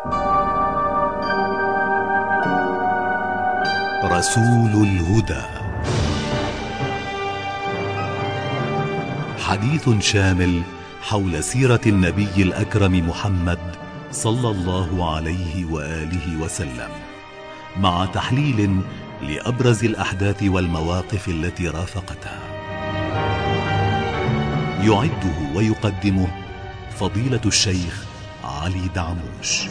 رسول الهدى، حديث شامل حول سيرة النبي الأكرم محمد صلى الله عليه وآله وسلم، مع تحليل لأبرز الأحداث والمواقف التي رافقتها. يعده ويقدمه فضيلة الشيخ علي دعموش.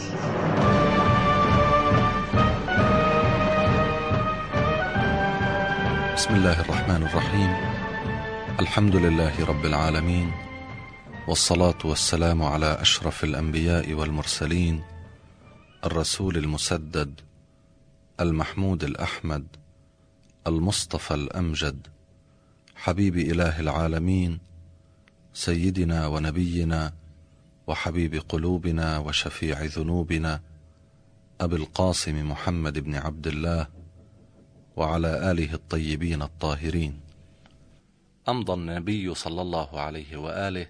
بسم الله الرحمن الرحيم. الحمد لله رب العالمين، والصلاة والسلام على أشرف الأنبياء والمرسلين، الرسول المسدد المحمود الأحمد المصطفى الأمجد، حبيب إله العالمين، سيدنا ونبينا وحبيب قلوبنا وشفيع ذنوبنا، أبي القاسم محمد بن عبد الله، وعلى آله الطيبين الطاهرين. أمضى النبي صلى الله عليه وآله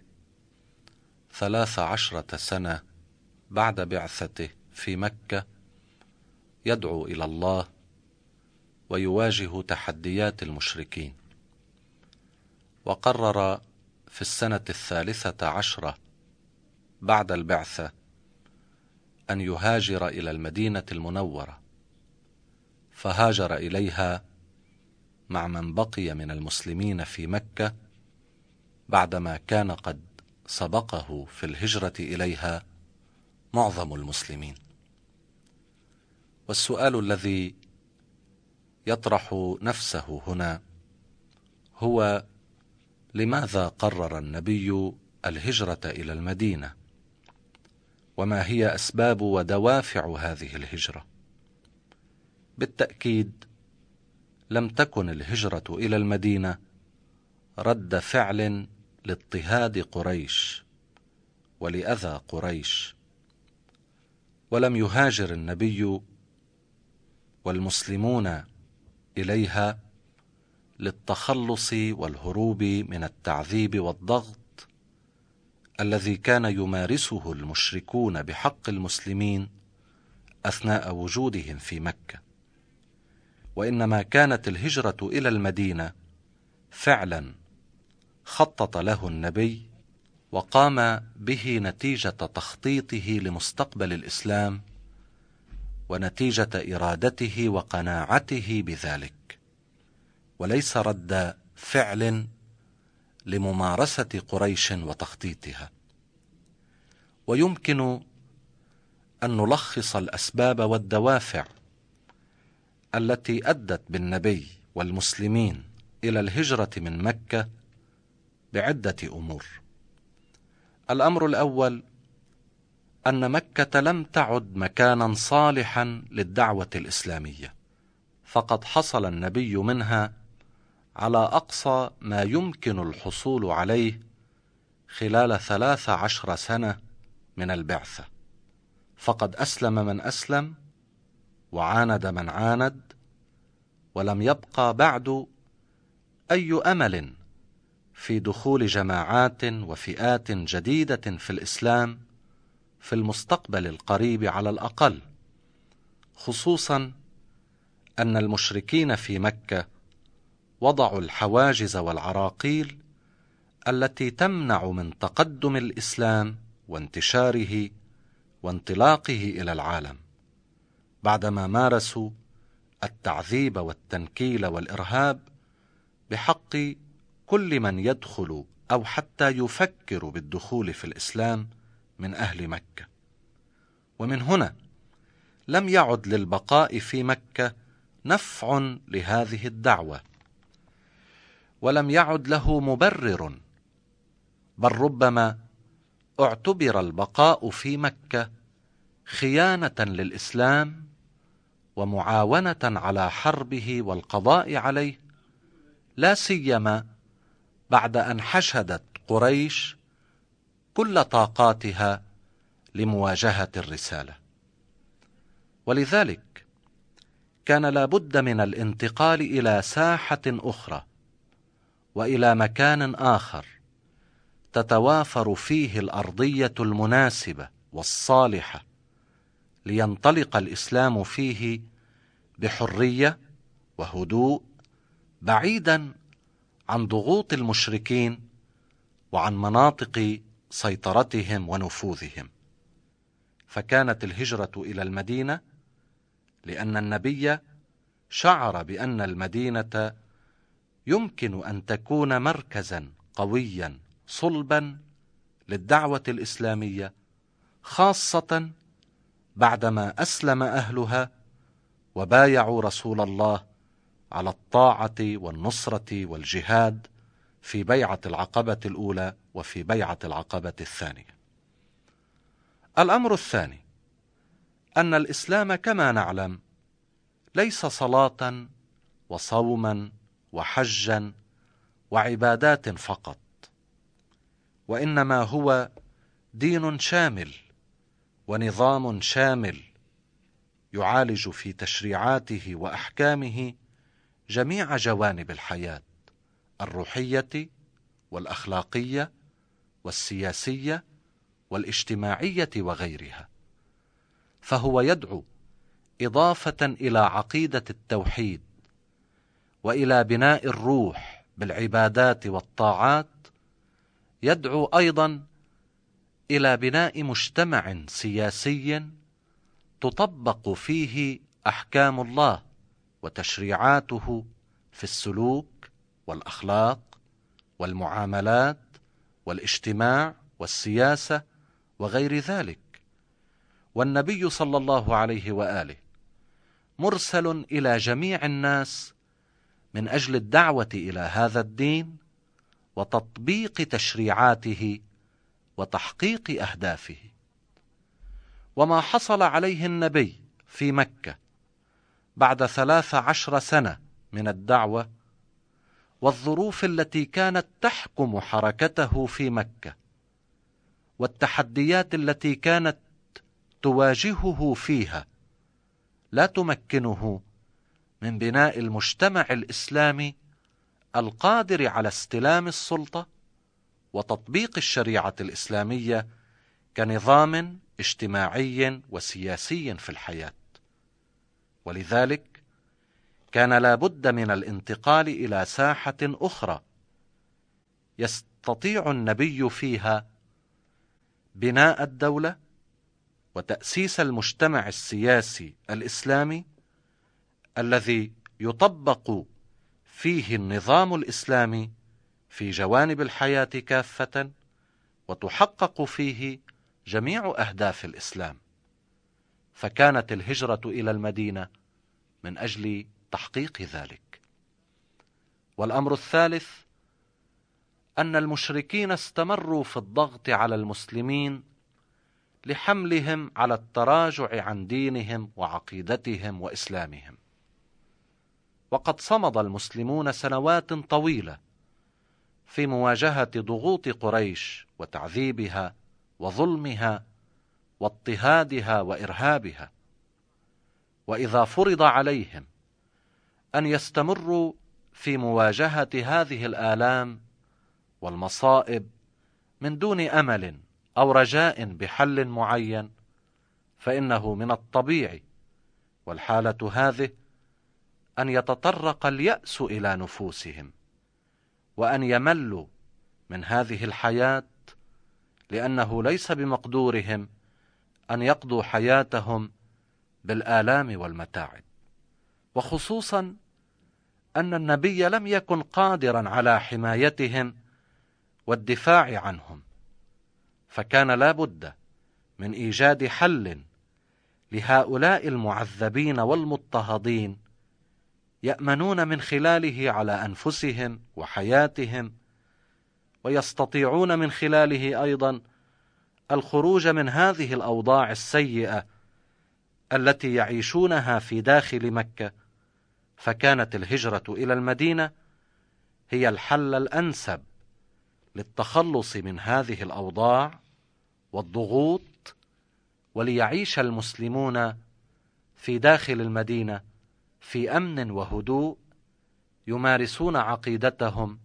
13 سنة بعد بعثته في مكة يدعو إلى الله ويواجه تحديات المشركين، وقرر في السنة 13 بعد البعثة أن يهاجر إلى المدينة المنورة، فهاجر إليها مع من بقي من المسلمين في مكة بعدما كان قد سبقه في الهجرة إليها معظم المسلمين. والسؤال الذي يطرح نفسه هنا هو: لماذا قرر النبي الهجرة إلى المدينة؟ وما هي أسباب ودوافع هذه الهجرة؟ بالتأكيد لم تكن الهجرة إلى المدينة رد فعل لاضطهاد قريش ولأذى قريش، ولم يهاجر النبي والمسلمون إليها للتخلص والهروب من التعذيب والضغط الذي كان يمارسه المشركون بحق المسلمين أثناء وجودهم في مكة، وإنما كانت الهجرة إلى المدينة فعلا خطط له النبي وقام به نتيجة تخطيطه لمستقبل الإسلام ونتيجة إرادته وقناعته بذلك، وليس رد فعل لممارسة قريش وتخطيطها. ويمكن أن نلخص الأسباب والدوافع التي أدت بالنبي والمسلمين إلى الهجرة من مكة بعدة أمور. الأمر الأول أن مكة لم تعد مكانا صالحا للدعوة الإسلامية، فقد حصل النبي منها على أقصى ما يمكن الحصول عليه خلال 13 سنة من البعثة، فقد أسلم من أسلم وعاند من عاند، ولم يبقى بعد أي أمل في دخول جماعات وفئات جديدة في الإسلام في المستقبل القريب على الأقل، خصوصا أن المشركين في مكة وضعوا الحواجز والعراقيل التي تمنع من تقدم الإسلام وانتشاره وانطلاقه إلى العالم، بعدما مارسوا التعذيب والتنكيل والإرهاب بحق كل من يدخل أو حتى يفكر بالدخول في الإسلام من أهل مكة. ومن هنا لم يعد للبقاء في مكة نفع لهذه الدعوة، ولم يعد له مبرر، بل ربما اعتبر البقاء في مكة خيانة للإسلام ومعاونة على حربه والقضاء عليه، لا سيما بعد أن حشدت قريش كل طاقاتها لمواجهة الرسالة. ولذلك كان لا بد من الانتقال إلى ساحة أخرى وإلى مكان آخر تتوافر فيه الأرضية المناسبة والصالحة لينطلق الإسلام فيه بحرية وهدوء، بعيدا عن ضغوط المشركين وعن مناطق سيطرتهم ونفوذهم. فكانت الهجرة إلى المدينة لأن النبي شعر بأن المدينة يمكن أن تكون مركزا قويا صلبا للدعوة الإسلامية، خاصة بعدما أسلم أهلها وبايعوا رسول الله على الطاعة والنصرة والجهاد في بيعة العقبة الأولى وفي بيعة العقبة الثانية. الأمر الثاني أن الإسلام كما نعلم ليس صلاة وصوما وحجا وعبادات فقط، وإنما هو دين شامل ونظام شامل يعالج في تشريعاته وأحكامه جميع جوانب الحياة الروحية والأخلاقية والسياسية والاجتماعية وغيرها. فهو يدعو إضافة إلى عقيدة التوحيد وإلى بناء الروح بالعبادات والطاعات، يدعو أيضا إلى بناء مجتمع سياسي تطبق فيه أحكام الله وتشريعاته في السلوك والأخلاق والمعاملات والاجتماع والسياسة وغير ذلك. والنبي صلى الله عليه وآله مرسل إلى جميع الناس من أجل الدعوة إلى هذا الدين وتطبيق تشريعاته وتحقيق أهدافه. وما حصل عليه النبي في مكة بعد 13 سنة من الدعوة، والظروف التي كانت تحكم حركته في مكة، والتحديات التي كانت تواجهه فيها، لا تمكنه من بناء المجتمع الإسلامي القادر على استلام السلطة وتطبيق الشريعة الإسلامية كنظام اجتماعي وسياسي في الحياة. ولذلك كان لا بد من الانتقال إلى ساحة أخرى يستطيع النبي فيها بناء الدولة وتأسيس المجتمع السياسي الإسلامي الذي يطبق فيه النظام الإسلامي في جوانب الحياة كافة، وتحقق فيه جميع أهداف الإسلام. فكانت الهجرة إلى المدينة من أجل تحقيق ذلك. والأمر الثالث أن المشركين استمروا في الضغط على المسلمين لحملهم على التراجع عن دينهم وعقيدتهم وإسلامهم. وقد صمد المسلمون سنوات طويلة في مواجهة ضغوط قريش وتعذيبها وظلمها واضطهادها وإرهابها. وإذا فرض عليهم أن يستمروا في مواجهة هذه الآلام والمصائب من دون أمل أو رجاء بحل معين، فإنه من الطبيعي والحالة هذه أن يتطرق اليأس إلى نفوسهم، وأن يملوا من هذه الحياة، لأنه ليس بمقدورهم أن يقضوا حياتهم بالآلام والمتاعب، وخصوصا أن النبي لم يكن قادرا على حمايتهم والدفاع عنهم. فكان لا بد من إيجاد حل لهؤلاء المعذبين والمضطهدين يأمنون من خلاله على أنفسهم وحياتهم، ويستطيعون من خلاله أيضا الخروج من هذه الأوضاع السيئة التي يعيشونها في داخل مكة. فكانت الهجرة إلى المدينة هي الحل الأنسب للتخلص من هذه الأوضاع والضغوط، وليعيش المسلمون في داخل المدينة في أمن وهدوء، يمارسون عقيدتهم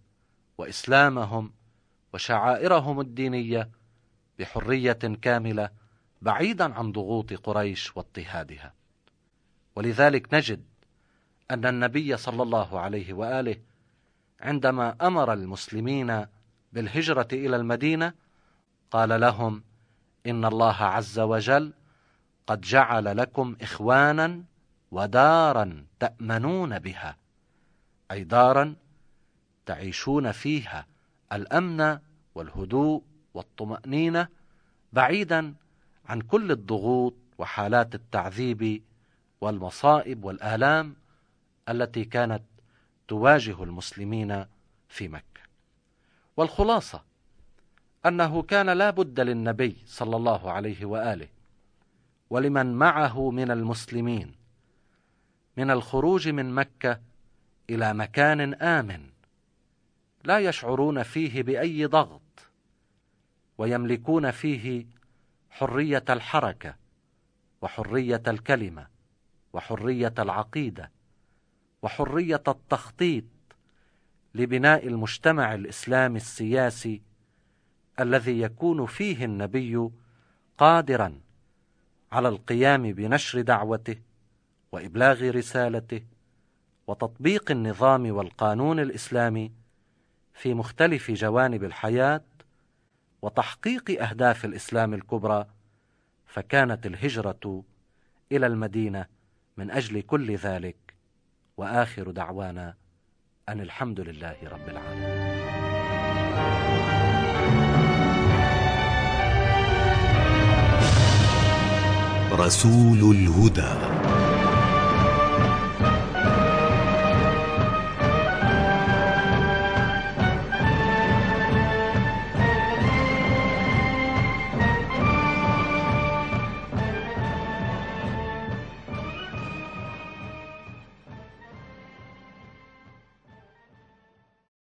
وإسلامهم وشعائرهم الدينية بحرية كاملة بعيدا عن ضغوط قريش واضطهادها. ولذلك نجد أن النبي صلى الله عليه وآله عندما أمر المسلمين بالهجرة إلى المدينة قال لهم: إن الله عز وجل قد جعل لكم إخوانا ودارا تأمنون بها، أي دارا تعيشون فيها الأمن والهدوء والطمأنينة بعيدا عن كل الضغوط وحالات التعذيب والمصائب والآلام التي كانت تواجه المسلمين في مكة. والخلاصة أنه كان لا بد للنبي صلى الله عليه وآله ولمن معه من المسلمين من الخروج من مكة إلى مكان آمن لا يشعرون فيه بأي ضغط، ويملكون فيه حرية الحركة وحرية الكلمة وحرية العقيدة وحرية التخطيط لبناء المجتمع الإسلامي السياسي الذي يكون فيه النبي قادرا على القيام بنشر دعوته وإبلاغ رسالته وتطبيق النظام والقانون الإسلامي في مختلف جوانب الحياة وتحقيق أهداف الإسلام الكبرى. فكانت الهجرة إلى المدينة من أجل كل ذلك. وآخر دعوانا أن الحمد لله رب العالمين. رسول الهدى.